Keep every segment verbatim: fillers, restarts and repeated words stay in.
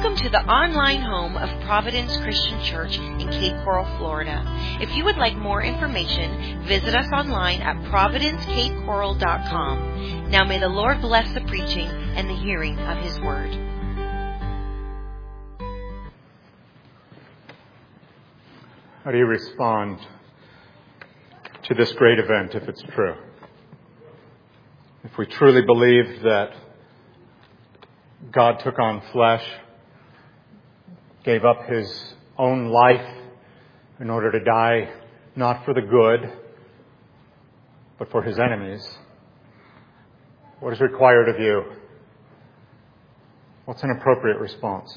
Welcome to the online home of Providence Christian Church in Cape Coral, Florida. If you would like more information, visit us online at providence cape coral dot com. Now may the Lord bless the preaching and the hearing of His Word. How do you respond to this great event if it's true? If we truly believe that God took on flesh, gave up His own life in order to die not for the good, but for His enemies, what is required of you? What's an appropriate response?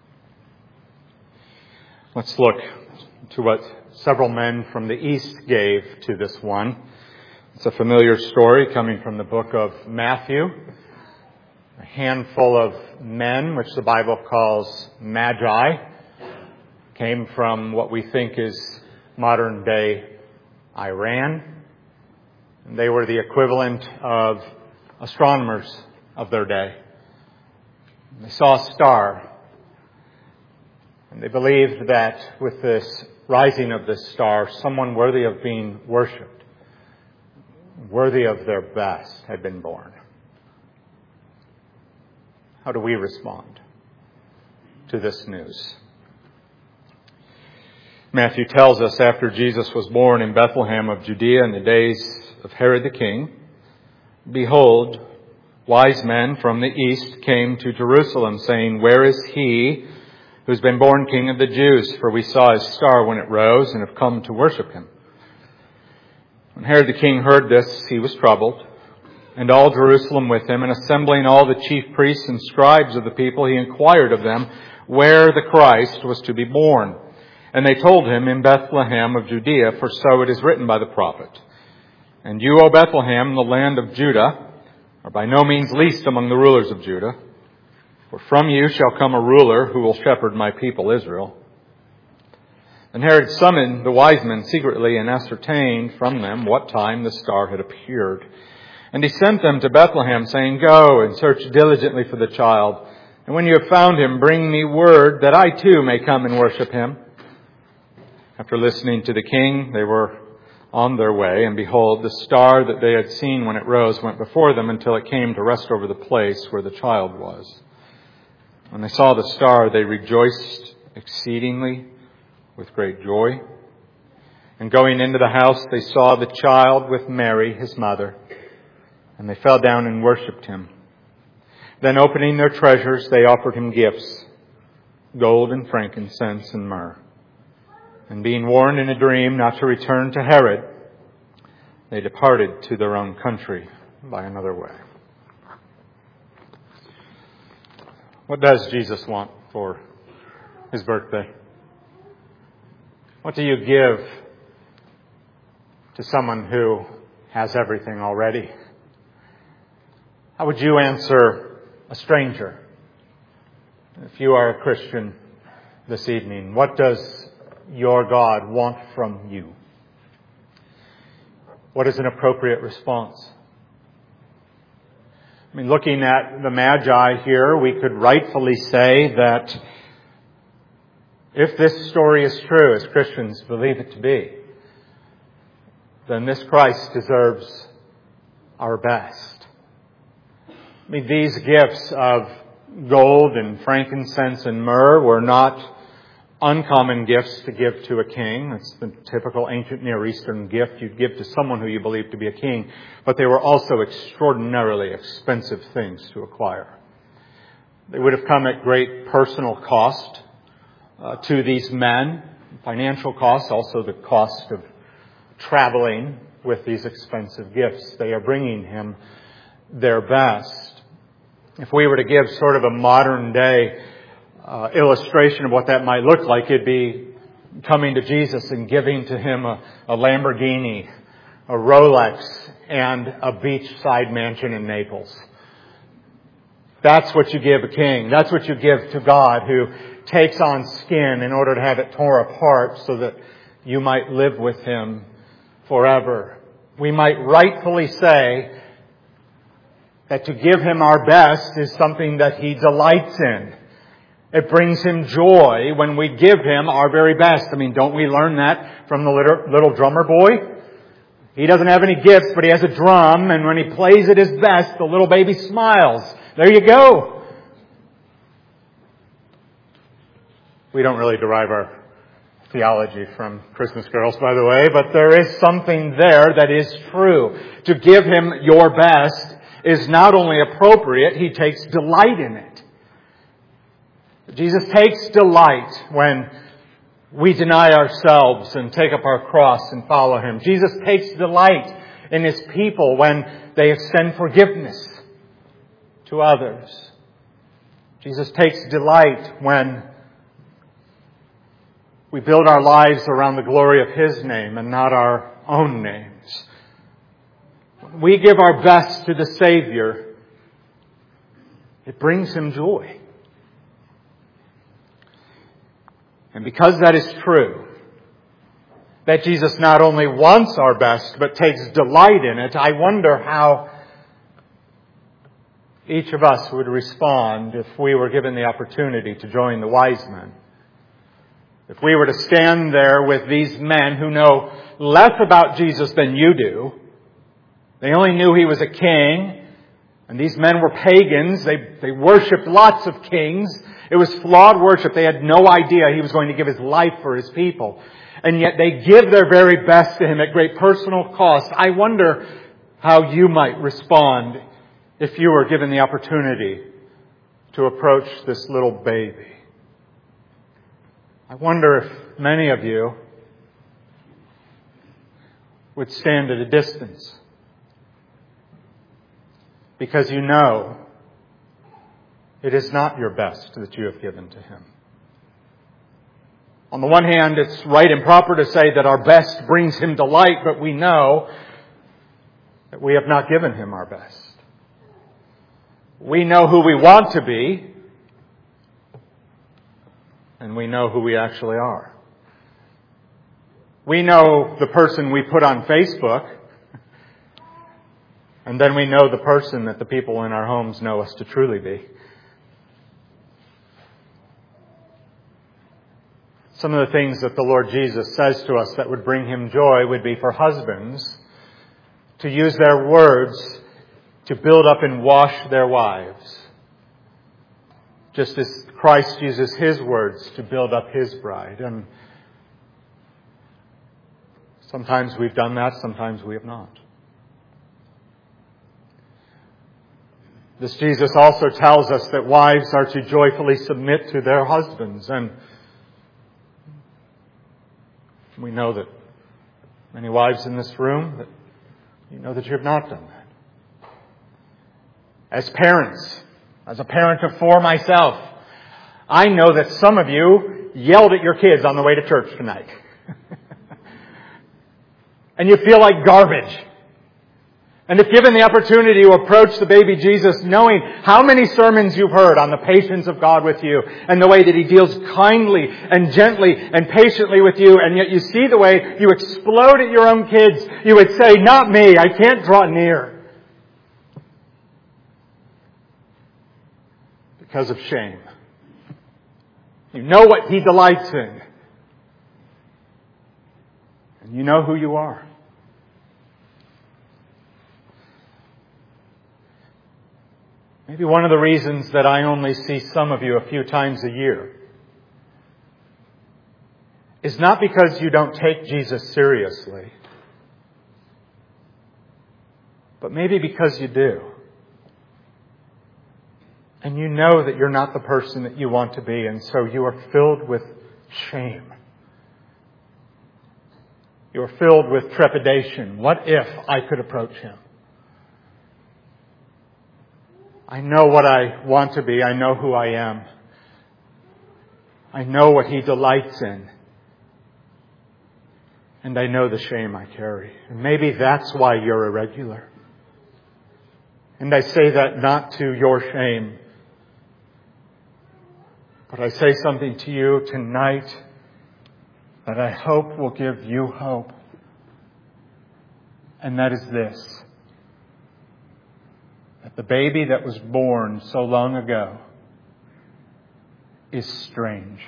Let's look to what several men from the East gave to this one. It's a familiar story coming from the book of Matthew. A handful of men, which the Bible calls magi, came from what we think is modern-day Iran. And they were the equivalent of astronomers of their day. They saw a star, and they believed that with this rising of this star, someone worthy of being worshipped, worthy of their best, had been born. How do we respond to this news? Matthew tells us after Jesus was born in Bethlehem of Judea in the days of Herod the king, behold, wise men from the east came to Jerusalem, saying, "Where is he who's been born King of the Jews? For we saw his star when it rose and have come to worship him." When Herod the king heard this, he was troubled, and all Jerusalem with him, and assembling all the chief priests and scribes of the people, he inquired of them where the Christ was to be born. And they told him, "In Bethlehem of Judea, for so it is written by the prophet. And you, O Bethlehem, the land of Judah, are by no means least among the rulers of Judah. For from you shall come a ruler who will shepherd my people Israel." And Herod summoned the wise men secretly and ascertained from them what time the star had appeared. And he sent them to Bethlehem, saying, "Go and search diligently for the child. And when you have found him, bring me word that I too may come and worship him." After listening to the king, they were on their way. And behold, the star that they had seen when it rose went before them until it came to rest over the place where the child was. When they saw the star, they rejoiced exceedingly with great joy. And going into the house, they saw the child with Mary, his mother. And they fell down and worshipped him. Then opening their treasures, they offered him gifts, gold and frankincense and myrrh. And being warned in a dream not to return to Herod, they departed to their own country by another way. What does Jesus want for his birthday? What do you give to someone who has everything already? How would you answer a stranger? If you are a Christian this evening, what does your God want from you? What is an appropriate response? I mean, looking at the Magi here, we could rightfully say that if this story is true, as Christians believe it to be, then this Christ deserves our best. I mean, these gifts of gold and frankincense and myrrh were not uncommon gifts to give to a king. It's the typical ancient Near Eastern gift you'd give to someone who you believe to be a king. But they were also extraordinarily expensive things to acquire. They would have come at great personal cost uh, to these men, financial cost, also the cost of traveling with these expensive gifts. They are bringing him their best. If we were to give sort of a modern day uh, illustration of what that might look like, it'd be coming to Jesus and giving to him a, a Lamborghini, a Rolex, and a beachside mansion in Naples. That's what you give a king. That's what you give to God, who takes on skin in order to have it tore apart so that you might live with him forever. We might rightfully say that to give him our best is something that he delights in. It brings Him joy when we give Him our very best. I mean, don't we learn that from the little, little drummer boy? He doesn't have any gifts, but he has a drum, and when he plays at his best, the little baby smiles. There you go. We don't really derive our theology from Christmas carols, by the way, but there is something there that is true. To give Him your best is not only appropriate, He takes delight in it. Jesus takes delight when we deny ourselves and take up our cross and follow Him. Jesus takes delight in His people when they extend forgiveness to others. Jesus takes delight when we build our lives around the glory of His name and not our own names. When we give our best to the Savior, it brings Him joy. And because that is true, that Jesus not only wants our best, but takes delight in it, I wonder how each of us would respond if we were given the opportunity to join the wise men. If we were to stand there with these men who know less about Jesus than you do. They only knew He was a king. And these men were pagans. They, they worshipped lots of kings. It was flawed worship. They had no idea He was going to give His life for His people. And yet they give their very best to Him at great personal cost. I wonder how you might respond if you were given the opportunity to approach this little baby. I wonder if many of you would stand at a distance because you know it is not your best that you have given to Him. On the one hand, it's right and proper to say that our best brings Him delight, but we know that we have not given Him our best. We know who we want to be, and we know who we actually are. We know the person we put on Facebook, and then we know the person that the people in our homes know us to truly be. Some of the things that the Lord Jesus says to us that would bring Him joy would be for husbands to use their words to build up and wash their wives, just as Christ uses His words to build up His bride. And sometimes we've done that, sometimes we have not. This Jesus also tells us that wives are to joyfully submit to their husbands. And we know that many wives in this room, that you know that you have not done that. As parents, as a parent of four myself, I know that some of you yelled at your kids on the way to church tonight. And you feel like garbage. And if given the opportunity to approach the baby Jesus, knowing how many sermons you've heard on the patience of God with you and the way that He deals kindly and gently and patiently with you, and yet you see the way you explode at your own kids, you would say, not me, I can't draw near. Because of shame. You know what He delights in. And you know who you are. Maybe one of the reasons that I only see some of you a few times a year is not because you don't take Jesus seriously, but maybe because you do. And you know that you're not the person that you want to be, and so you are filled with shame. You are filled with trepidation. What if I could approach Him? I know what I want to be. I know who I am. I know what He delights in. And I know the shame I carry. And maybe that's why you're irregular. And I say that not to your shame, but I say something to you tonight that I hope will give you hope. And that is this. That the baby that was born so long ago is strange.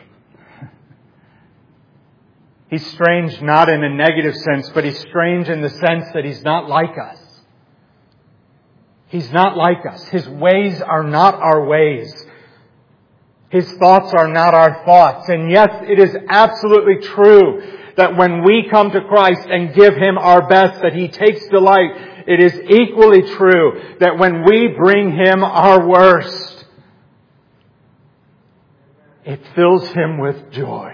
He's strange not in a negative sense, but He's strange in the sense that He's not like us. He's not like us. His ways are not our ways. His thoughts are not our thoughts. And yes, it is absolutely true that when we come to Christ and give Him our best, that He takes delight. It is equally true that when we bring Him our worst, it fills Him with joy.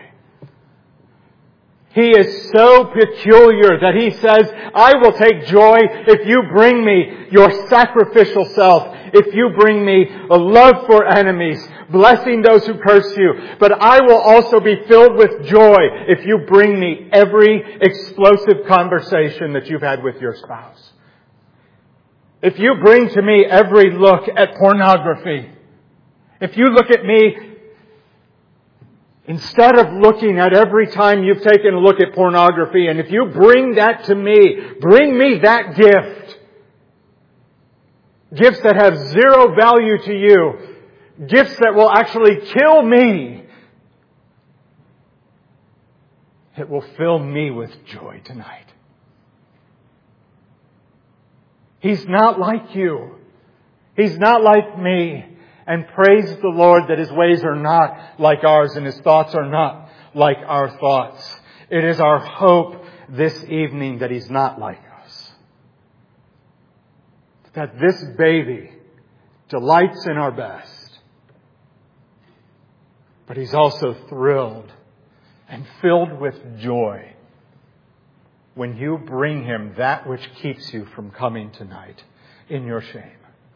He is so peculiar that He says, I will take joy if you bring me your sacrificial self, if you bring me a love for enemies, blessing those who curse you. But I will also be filled with joy if you bring me every explosive conversation that you've had with your spouse. If you bring to me every look at pornography, if you look at me instead of looking at every time you've taken a look at pornography, and if you bring that to me, bring me that gift. Gifts that have zero value to you. Gifts that will actually kill me. It will fill me with joy tonight. He's not like you. He's not like me. And praise the Lord that His ways are not like ours and His thoughts are not like our thoughts. It is our hope this evening that He's not like us. That this baby delights in our best. But He's also thrilled and filled with joy when you bring Him that which keeps you from coming tonight in your shame.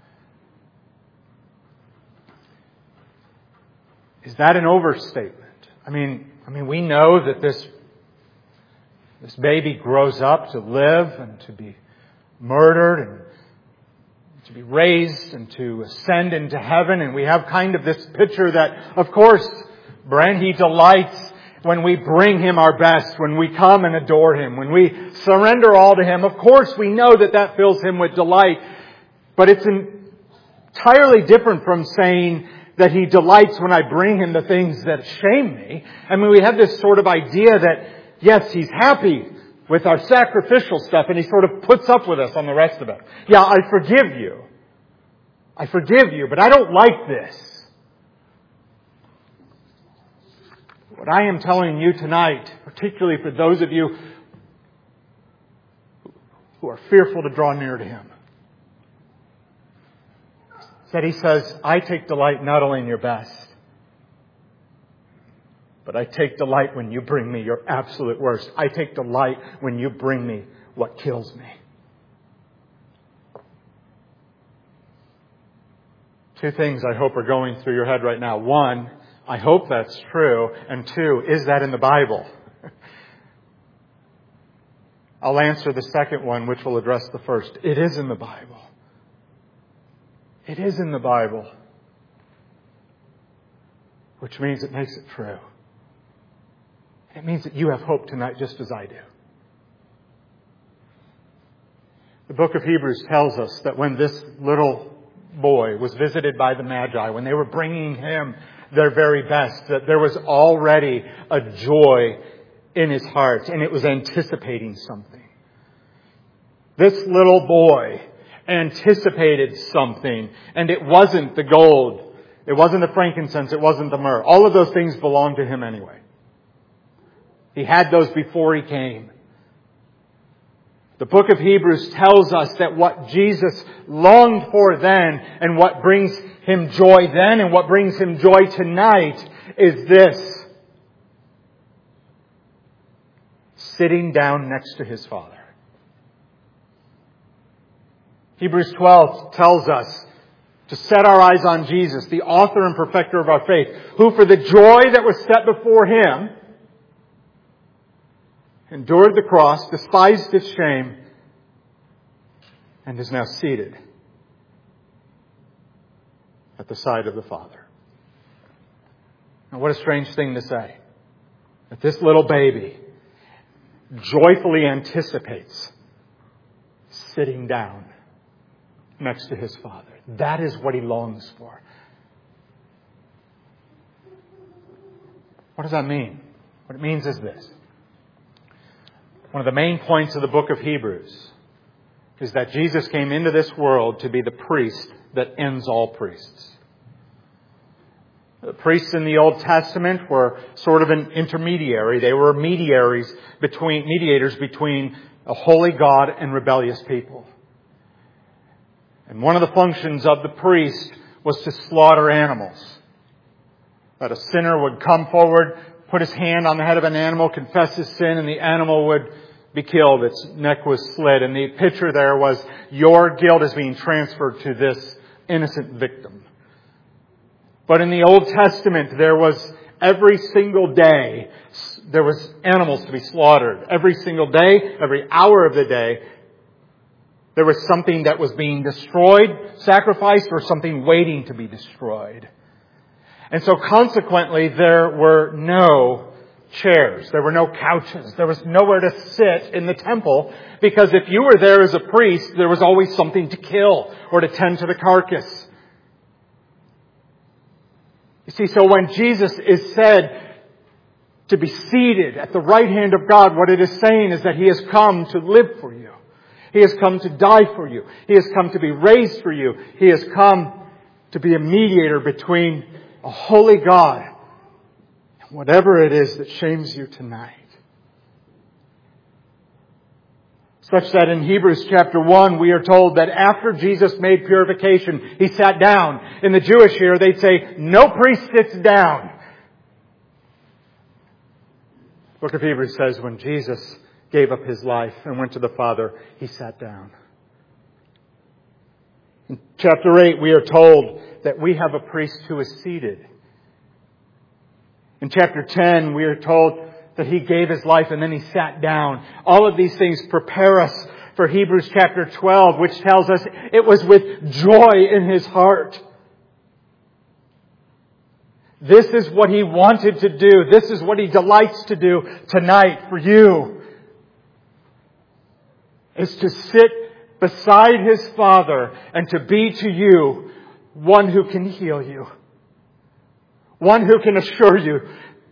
Is that an overstatement? I mean, I mean, we know that this, this baby grows up to live and to be murdered and to be raised and to ascend into heaven. And we have kind of this picture that, of course, Brent, He delights when we bring Him our best, when we come and adore Him, when we surrender all to Him. Of course, we know that that fills Him with delight. But it's entirely different from saying that He delights when I bring Him the things that shame me. I mean, we have this sort of idea that, yes, He's happy with our sacrificial stuff and He sort of puts up with us on the rest of it. Yeah, I forgive you. I forgive you, but I don't like this. What I am telling you tonight, particularly for those of you who are fearful to draw near to Him, that He says, I take delight not only in your best, but I take delight when you bring me your absolute worst. I take delight when you bring me what kills me. Two things I hope are going through your head right now. One, I hope that's true. And two, is that in the Bible? I'll answer the second one, which will address the first. It is in the Bible. It is in the Bible. Which means it makes it true. It means that you have hope tonight just as I do. The book of Hebrews tells us that when this little boy was visited by the Magi, when they were bringing him their very best, that there was already a joy in his heart, and it was anticipating something. This little boy anticipated something, and it wasn't the gold, it wasn't the frankincense, it wasn't the myrrh. All of those things belonged to him anyway. He had those before he came. The book of Hebrews tells us that what Jesus longed for then and what brings him joy then and what brings him joy tonight is this: sitting down next to his Father. Hebrews twelve tells us to set our eyes on Jesus, the author and perfecter of our faith, who for the joy that was set before him endured the cross, despised its shame, and is now seated at the side of the Father. Now, what a strange thing to say. That this little baby joyfully anticipates sitting down next to his Father. That is what he longs for. What does that mean? What it means is this. One of the main points of the book of Hebrews is that Jesus came into this world to be the priest that ends all priests. The priests in the Old Testament were sort of an intermediary. They were mediaries between, mediators between a holy God and rebellious people. And one of the functions of the priest was to slaughter animals. That a sinner would come forward, put his hand on the head of an animal, confess his sin, and the animal would be killed. Its neck was slit. And the picture there was, your guilt is being transferred to this innocent victim. But in the Old Testament, there was every single day, there was animals to be slaughtered. Every single day, every hour of the day, there was something that was being destroyed, sacrificed, or something waiting to be destroyed. And so consequently, there were no chairs. There were no couches. There was nowhere to sit in the temple, because if you were there as a priest, there was always something to kill or to tend to the carcass. You see, so when Jesus is said to be seated at the right hand of God, what it is saying is that He has come to live for you. He has come to die for you. He has come to be raised for you. He has come to be a mediator between a holy God and whatever it is that shames you tonight. Such that in Hebrews chapter one, we are told that after Jesus made purification, He sat down. In the Jewish here, they'd say, no priest sits down. The book of Hebrews says when Jesus gave up His life and went to the Father, He sat down. In chapter eight, we are told that we have a priest who is seated. In chapter ten, we are told that He gave His life and then He sat down. All of these things prepare us for Hebrews chapter twelve, which tells us it was with joy in His heart. This is what He wanted to do. This is what He delights to do tonight for you. Is to sit beside His Father and to be to you one who can heal you. One who can assure you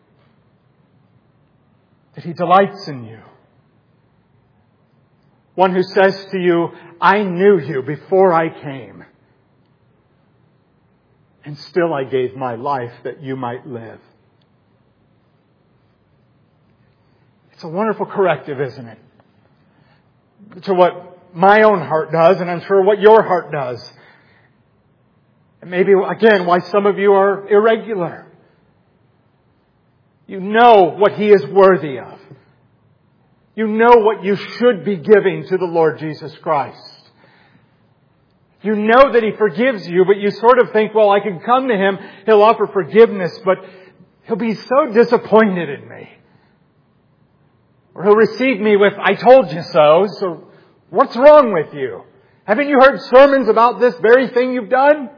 that He delights in you. One who says to you, I knew you before I came, and still I gave my life that you might live. It's a wonderful corrective, isn't it? To what my own heart does, and I'm sure what your heart does. And maybe, again, why some of you are irregular. You know what He is worthy of. You know what you should be giving to the Lord Jesus Christ. You know that He forgives you, but you sort of think, well, I can come to Him, He'll offer forgiveness, but He'll be so disappointed in me. Or He'll receive me with, I told you so, so what's wrong with you? Haven't you heard sermons about this very thing you've done?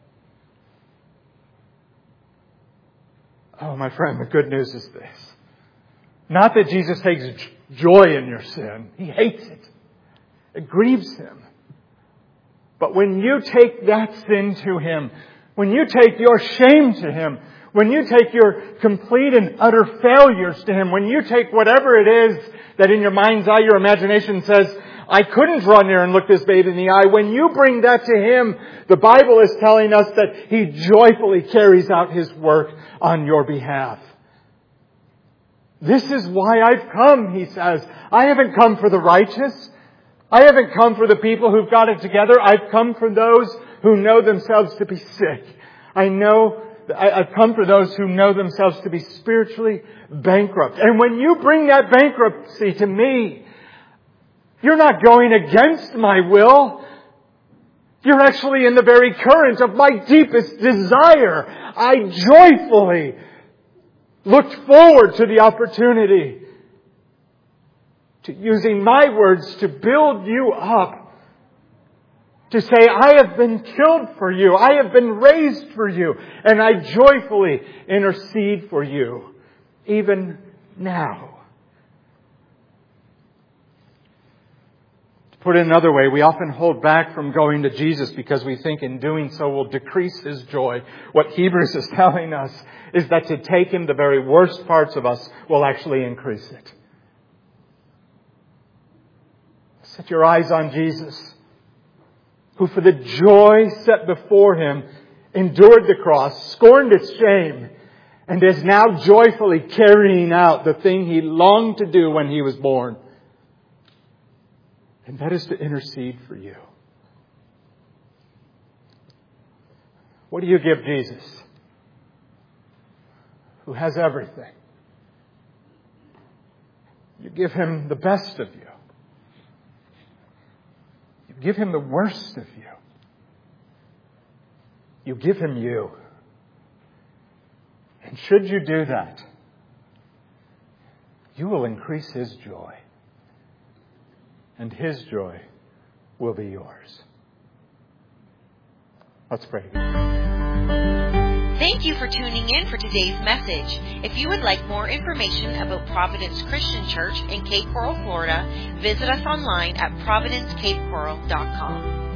Oh, my friend, the good news is this. Not that Jesus takes joy in your sin. He hates it. It grieves Him. But when you take that sin to Him, when you take your shame to Him, when you take your complete and utter failures to Him, when you take whatever it is that in your mind's eye, your imagination says, I couldn't draw near and look this babe in the eye. When you bring that to Him, the Bible is telling us that He joyfully carries out His work on your behalf. This is why I've come, He says. I haven't come for the righteous. I haven't come for the people who've got it together. I've come for those who know themselves to be sick. I know, I've come for those who know themselves to be spiritually bankrupt. And when you bring that bankruptcy to me, you're not going against my will. You're actually in the very current of my deepest desire. I joyfully looked forward to the opportunity to using my words to build you up. To say, I have been killed for you. I have been raised for you. And I joyfully intercede for you, even now. To put it another way, we often hold back from going to Jesus because we think in doing so will decrease His joy. What Hebrews is telling us is that to take Him, the very worst parts of us, will actually increase it. Set your eyes on Jesus, who for the joy set before Him endured the cross, scorned its shame, and is now joyfully carrying out the thing He longed to do when He was born. And that is to intercede for you. What do you give Jesus, who has everything? You give Him the best of you. You give Him the worst of you. You give Him you. And should you do that, you will increase His joy. And His joy will be yours. Let's pray. Thank you for tuning in for today's message. If you would like more information about Providence Christian Church in Cape Coral, Florida, visit us online at providence cape coral dot com.